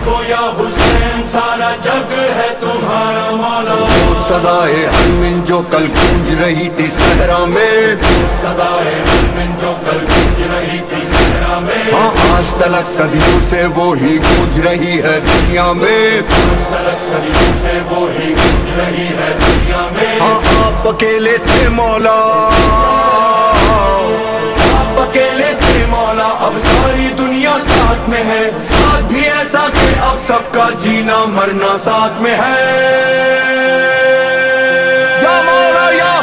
देखो या हुसैन, सारा जग है तुम्हारा मौला। वो सदाए हरमिन जो कल गूंज रही थी सहरा में, सदाए हरमिन जो कल गूंज रही थी सहरा में, हाँ आज तलक सदियों से वो ही गूंज रही है दुनिया में। आज तलक सदियों से वो ही गूंज रही है दुनिया में। हाँ आप अकेले थे मौला, आप अकेले थे मौला, अब सारी दुनिया साथ में है। साथ भी ऐसा कि अब सबका जीना मरना साथ में है। या मौला या